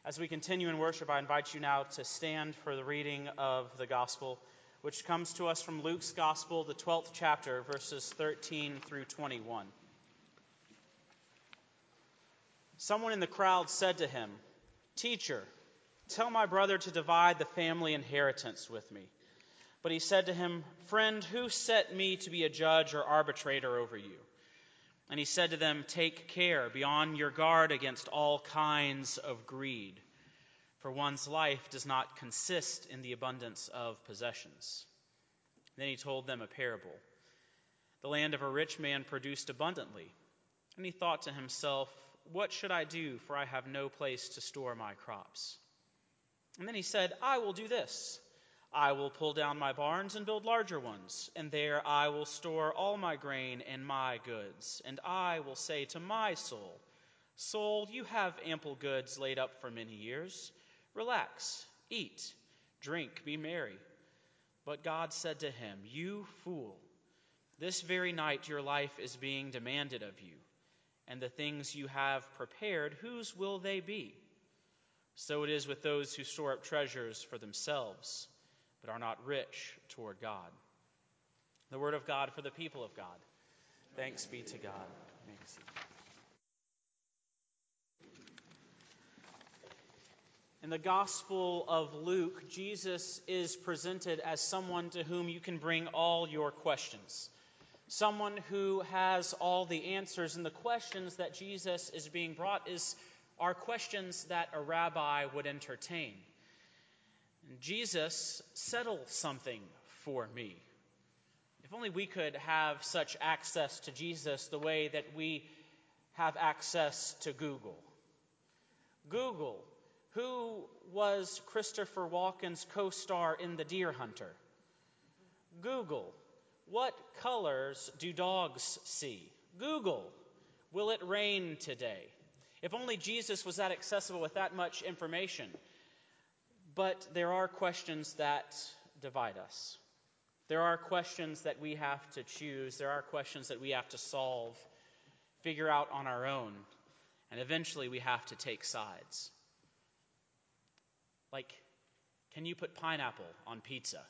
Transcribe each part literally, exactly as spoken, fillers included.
As we continue in worship, I invite you now to stand for the reading of the gospel, which comes to us from Luke's gospel, the twelfth chapter, verses thirteen through twenty-one. Someone in the crowd said to him, "Teacher, tell my brother to divide the family inheritance with me." But he said to him, "Friend, who set me to be a judge or arbitrator over you?" And he said to them, "Take care, be on your guard against all kinds of greed, for one's life does not consist in the abundance of possessions." Then he told them a parable. The land of a rich man produced abundantly, and he thought to himself, "What should I do, for I have no place to store my crops?" And then he said, "I will do this. I will pull down my barns and build larger ones, and there I will store all my grain and my goods. And I will say to my soul, 'Soul, you have ample goods laid up for many years. Relax, eat, drink, be merry.' But God said to him, 'You fool, this very night your life is being demanded of you, and the things you have prepared, whose will they be? So it is with those who store up treasures for themselves, but are not rich toward God.'" The word of God for the people of God. Thanks be to God. You may be seated. In the Gospel of Luke, Jesus is presented as someone to whom you can bring all your questions. Someone who has all the answers. And the questions that Jesus is being brought is are questions that a rabbi would entertain. Jesus, settle something for me. If only we could have such access to Jesus the way that we have access to Google. Google, who was Christopher Walken's co-star in The Deer Hunter? Google, what colors do dogs see? Google, will it rain today? If only Jesus was that accessible with that much information. But there are questions that divide us. There are questions that we have to choose. There are questions that we have to solve, figure out on our own. And eventually we have to take sides. Like, can you put pineapple on pizza?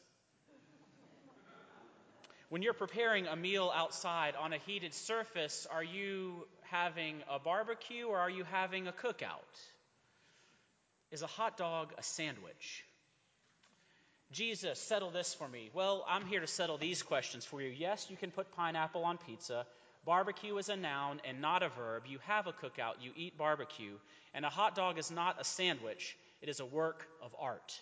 When you're preparing a meal outside on a heated surface, are you having a barbecue or are you having a cookout? Is a hot dog a sandwich? Jesus, settle this for me. Well, I'm here to settle these questions for you. Yes, you can put pineapple on pizza. Barbecue is a noun and not a verb. You have a cookout, you eat barbecue. And a hot dog is not a sandwich. It is a work of art.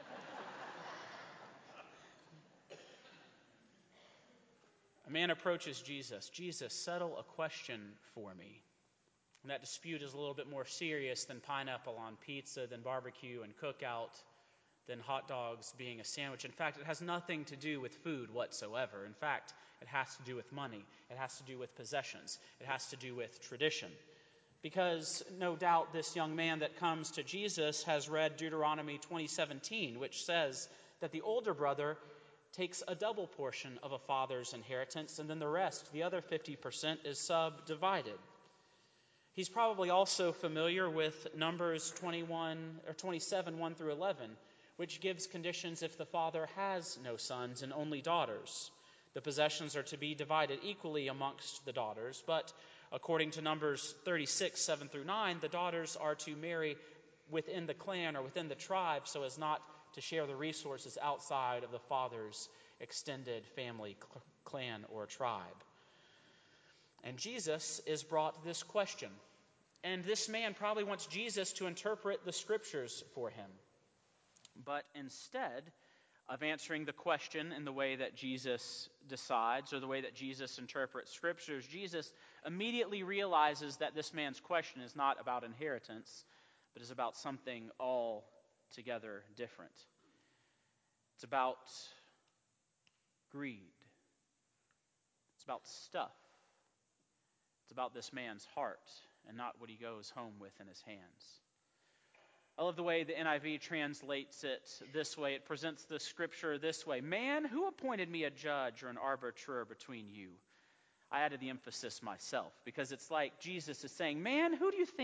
A man approaches Jesus. "Jesus, settle a question for me." And that dispute is a little bit more serious than pineapple on pizza, than barbecue and cookout, than hot dogs being a sandwich. In fact, it has nothing to do with food whatsoever. In fact, it has to do with money. It has to do with possessions. It has to do with tradition. Because no doubt this young man that comes to Jesus has read Deuteronomy twenty seventeen, which says that the older brother takes a double portion of a father's inheritance, and then the rest, the other fifty percent, is subdivided. He's probably also familiar with Numbers twenty-one or twenty-seven, one through eleven, which gives conditions if the father has no sons and only daughters. The possessions are to be divided equally amongst the daughters, but according to Numbers thirty-six, seven through nine, the daughters are to marry within the clan or within the tribe so as not to share the resources outside of the father's extended family, clan, or tribe. And Jesus is brought this question. And this man probably wants Jesus to interpret the scriptures for him. But instead of answering the question in the way that Jesus decides or the way that Jesus interprets scriptures, Jesus immediately realizes that this man's question is not about inheritance, but is about something altogether different. It's about greed. It's about stuff. It's about this man's heart and not what he goes home with in his hands. I love the way the N I V translates it this way. It presents the scripture this way. "Man, who appointed me a judge or an arbiter between you?" I added the emphasis myself because it's like Jesus is saying, "Man, who do you think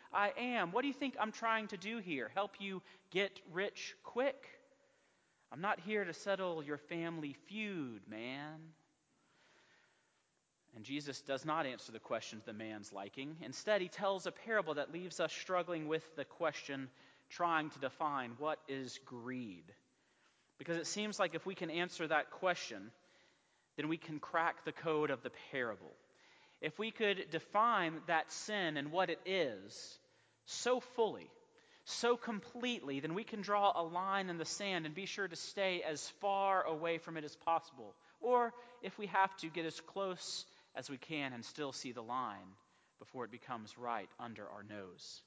I am. What do you think I'm trying to do here? Help you get rich quick? I'm not here to settle your family feud, man. And Jesus does not answer the question to the man's liking. Instead, he tells a parable that leaves us struggling with the question, trying to define what is greed. Because it seems like if we can answer that question, then we can crack the code of the parable. If we could define that sin and what it is so fully, so completely, then we can draw a line in the sand and be sure to stay as far away from it as possible. Or if we have to, get as close as we can and still see the line before it becomes right under our nose.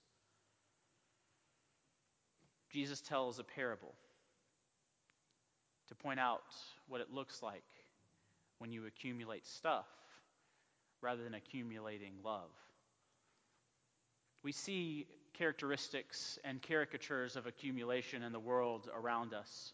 Jesus tells a parable to point out what it looks like when you accumulate stuff rather than accumulating love. We see characteristics and caricatures of accumulation in the world around us.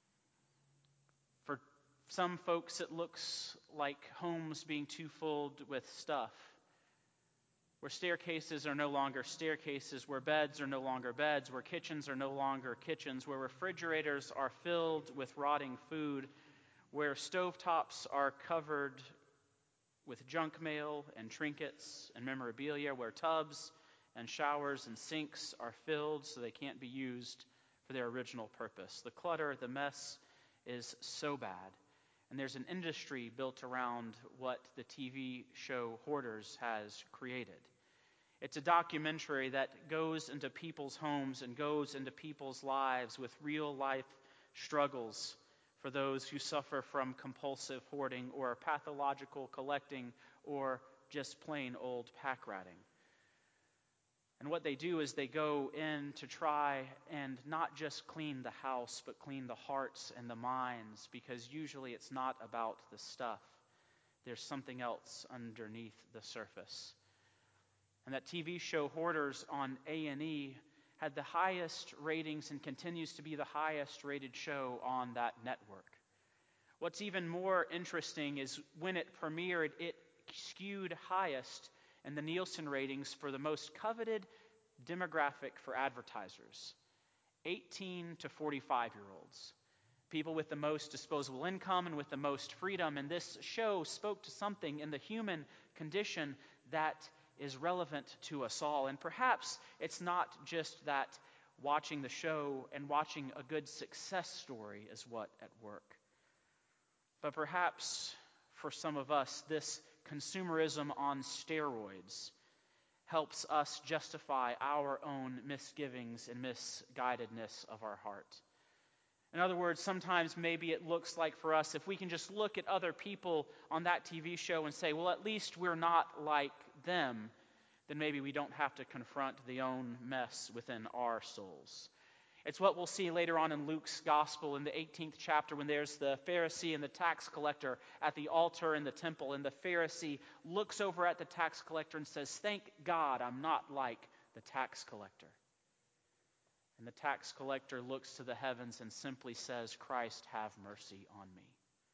For some folks, it looks like homes being too full with stuff, where staircases are no longer staircases, where beds are no longer beds, where kitchens are no longer kitchens, where refrigerators are filled with rotting food, where stovetops are covered with junk mail and trinkets and memorabilia, where tubs and showers and sinks are filled so they can't be used for their original purpose. The clutter, the mess is so bad. And there's an industry built around what the T V show Hoarders has created. It's a documentary that goes into people's homes and goes into people's lives with real life struggles for those who suffer from compulsive hoarding or pathological collecting or just plain old pack ratting. And what they do is they go in to try and not just clean the house, but clean the hearts and the minds, because usually it's not about the stuff. There's something else underneath the surface. And that T V show Hoarders on A and E had the highest ratings and continues to be the highest rated show on that network. What's even more interesting is when it premiered, it skewed highest and the Nielsen ratings for the most coveted demographic for advertisers, eighteen to forty-five-year-olds, people with the most disposable income and with the most freedom. And this show spoke to something in the human condition that is relevant to us all. And perhaps it's not just that watching the show and watching a good success story is what at work, but perhaps for some of us, this consumerism on steroids helps us justify our own misgivings and misguidedness of our heart. In other words, sometimes maybe it looks like for us, if we can just look at other people on that T V show and say, well, at least we're not like them, then maybe we don't have to confront the own mess within our souls. It's what we'll see later on in Luke's gospel in the eighteenth chapter when there's the Pharisee and the tax collector at the altar in the temple. And the Pharisee looks over at the tax collector and says, "Thank God I'm not like the tax collector." And the tax collector looks to the heavens and simply says, "Christ, have mercy on me."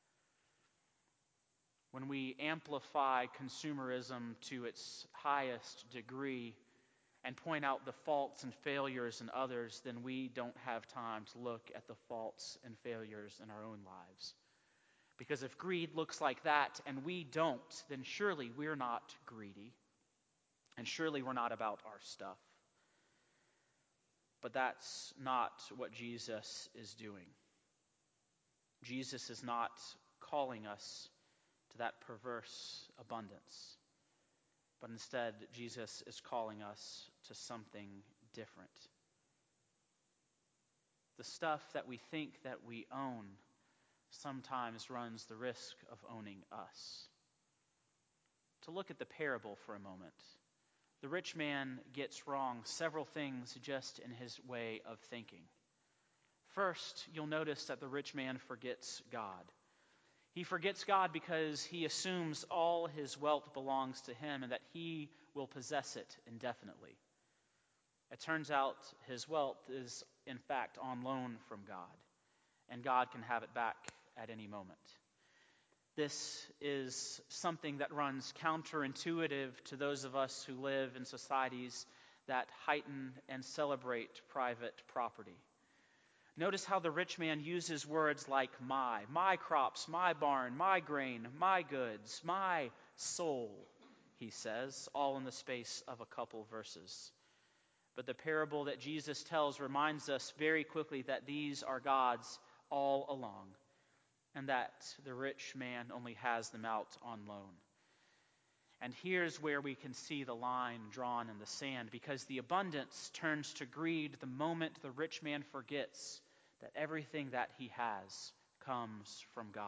When we amplify consumerism to its highest degree and point out the faults and failures in others, then we don't have time to look at the faults and failures in our own lives. Because if greed looks like that and we don't, then surely we're not greedy. And surely we're not about our stuff. But that's not what Jesus is doing. Jesus is not calling us to that perverse abundance. But instead, Jesus is calling us to something different. The stuff that we think that we own sometimes runs the risk of owning us. To look at the parable for a moment, the rich man gets wrong several things just in his way of thinking. First, you'll notice that the rich man forgets God. He forgets God because he assumes all his wealth belongs to him and that he will possess it indefinitely. It turns out his wealth is, in fact, on loan from God, and God can have it back at any moment. This is something that runs counterintuitive to those of us who live in societies that heighten and celebrate private property. Notice how the rich man uses words like my, my crops, my barn, my grain, my goods, my soul, he says, all in the space of a couple verses. But the parable that Jesus tells reminds us very quickly that these are God's all along, and that the rich man only has them out on loan. And here's where we can see the line drawn in the sand, because the abundance turns to greed the moment the rich man forgets that everything that he has comes from God.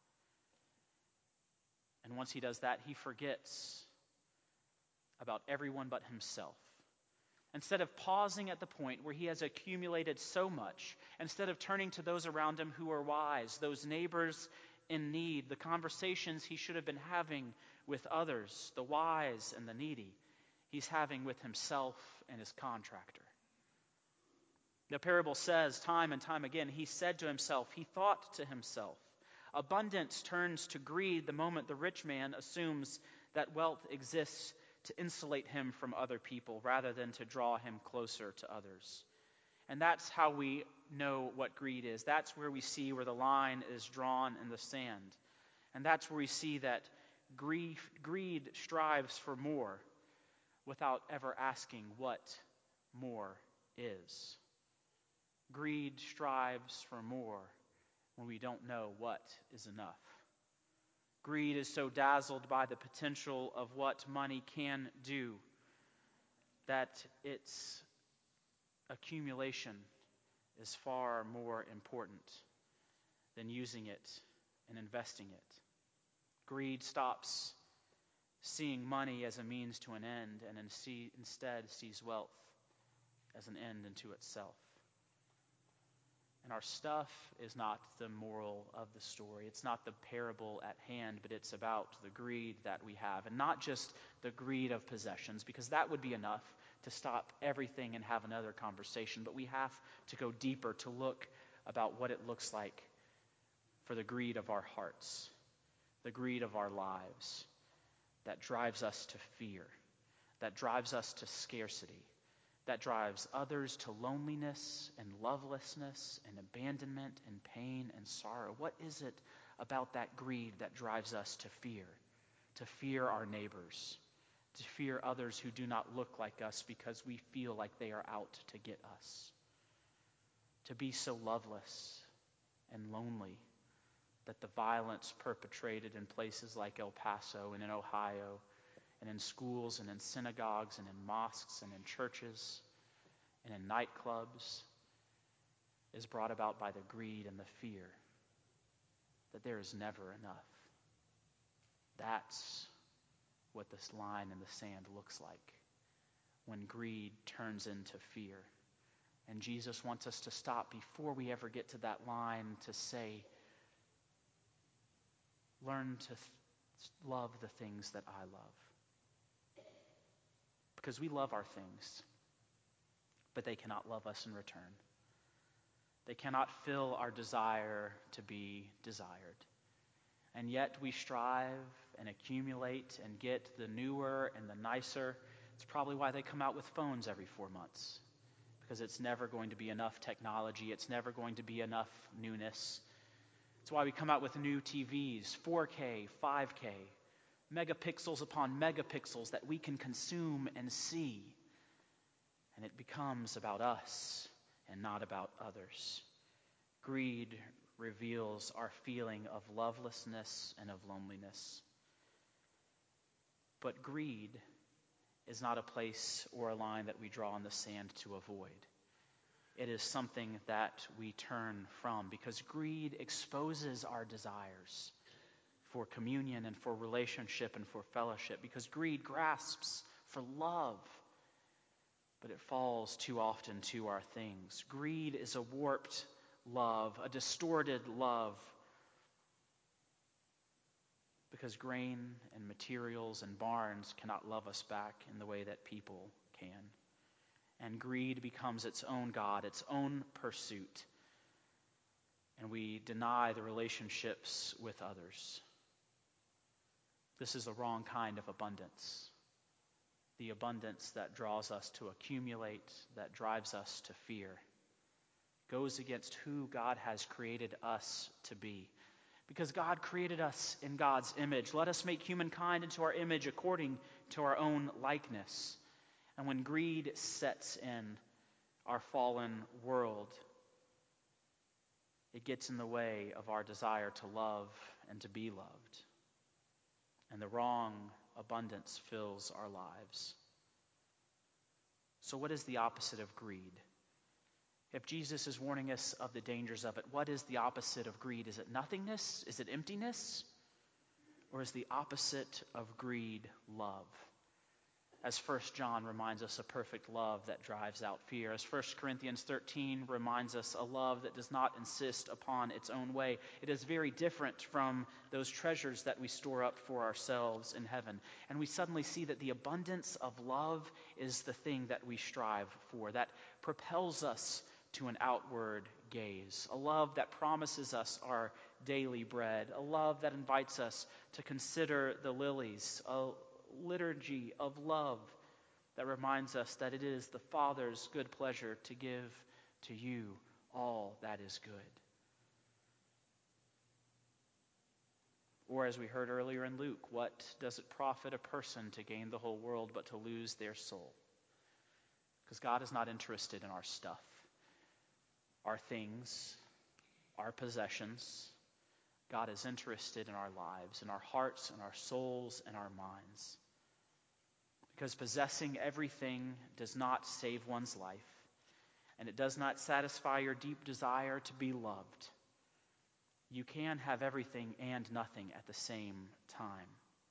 And once he does that, he forgets about everyone but himself. Instead of pausing at the point where he has accumulated so much, instead of turning to those around him who are wise, those neighbors in need, the conversations he should have been having with others, the wise and the needy, he's having with himself and his contractor. The parable says time and time again, he said to himself, he thought to himself. Abundance turns to greed the moment the rich man assumes that wealth exists to insulate him from other people rather than to draw him closer to others. And that's how we know what greed is. That's where we see where the line is drawn in the sand. And that's where we see that greed, greed strives for more without ever asking what more is. Greed strives for more when we don't know what is enough. Greed is so dazzled by the potential of what money can do that its accumulation is far more important than using it and investing it. Greed stops seeing money as a means to an end and instead sees wealth as an end unto itself. And our stuff is not the moral of the story. It's not the parable at hand, but it's about the greed that we have. And not just the greed of possessions, because that would be enough to stop everything and have another conversation. But we have to go deeper to look about what it looks like for the greed of our hearts, the greed of our lives that drives us to fear, that drives us to scarcity, that drives others to loneliness and lovelessness and abandonment and pain and sorrow. What is it about that greed that drives us to fear? To fear our neighbors, to fear others who do not look like us because we feel like they are out to get us. To be so loveless and lonely that the violence perpetrated in places like El Paso and in Ohio and in schools and in synagogues and in mosques and in churches and in nightclubs is brought about by the greed and the fear that there is never enough. That's what this line in the sand looks like when greed turns into fear. And Jesus wants us to stop before we ever get to that line to say, learn to th- love the things that I love. Because we love our things, but they cannot love us in return. They cannot fill our desire to be desired. And yet we strive and accumulate and get the newer and the nicer. It's probably why they come out with phones every four months. Because it's never going to be enough technology. It's never going to be enough newness. It's why we come out with new T Vs, four K, five K. Megapixels upon megapixels that we can consume and see. And it becomes about us and not about others. Greed reveals our feeling of lovelessness and of loneliness. But greed is not a place or a line that we draw in the sand to avoid. It is something that we turn from, because greed exposes our desires for communion and for relationship and for fellowship, because greed grasps for love, but it falls too often to our things. Greed is a warped love, a distorted love, because grain and materials and barns cannot love us back in the way that people can. And greed becomes its own God, its own pursuit, and we deny the relationships with others. This is the wrong kind of abundance. the abundance that draws us to accumulate, that drives us to fear, goes against who God has created us to be. Because God created us in God's image. Let us make humankind into our image according to our own likeness. And when greed sets in our fallen world, it gets in the way of our desire to love and to be loved. And the wrong abundance fills our lives. So what is the opposite of greed? If Jesus is warning us of the dangers of it, what is the opposite of greed? Is it nothingness? Is it emptiness? Or is the opposite of greed love? As First John reminds us, a perfect love that drives out fear. As First Corinthians thirteen reminds us, a love that does not insist upon its own way. It is very different from those treasures that we store up for ourselves in heaven. And we suddenly see that the abundance of love is the thing that we strive for, that propels us to an outward gaze. A love that promises us our daily bread. A love that invites us to consider the lilies. A liturgy of love that reminds us that it is the Father's good pleasure to give to you all that is good. Or as we heard earlier in Luke, what does it profit a person to gain the whole world but to lose their soul? Because God is not interested in our stuff, our things, our possessions. God is interested in our lives, in our hearts, in our souls, and our minds. Because possessing everything does not save one's life, and it does not satisfy your deep desire to be loved. You can have everything and nothing at the same time.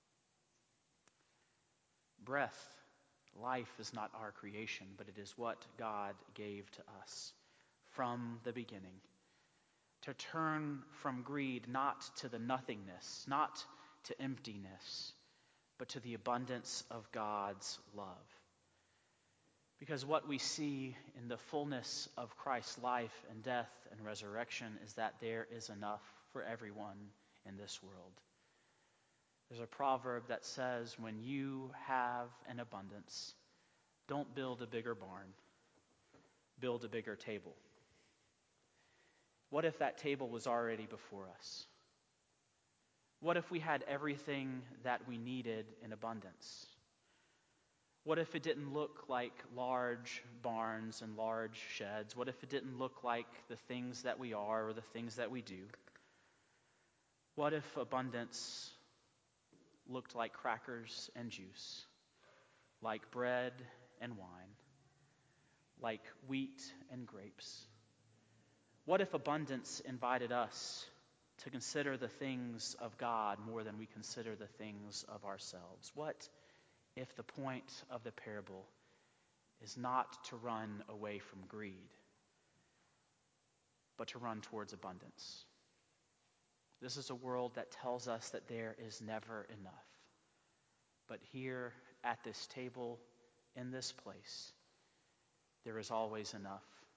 Breath, life is not our creation, but it is what God gave to us from the beginning. To turn from greed not to the nothingness, not to emptiness, but to the abundance of God's love. Because what we see in the fullness of Christ's life and death and resurrection is that there is enough for everyone in this world. There's a proverb that says, when you have an abundance, don't build a bigger barn, build a bigger table. What if that table was already before us? What if we had everything that we needed in abundance? What if it didn't look like large barns and large sheds? What if it didn't look like the things that we are or the things that we do? What if abundance looked like crackers and juice, like bread and wine, like wheat and grapes? What if abundance invited us to consider the things of God more than we consider the things of ourselves? What if the point of the parable is not to run away from greed, but to run towards abundance? This is a world that tells us that there is never enough. But here at this table, in this place, there is always enough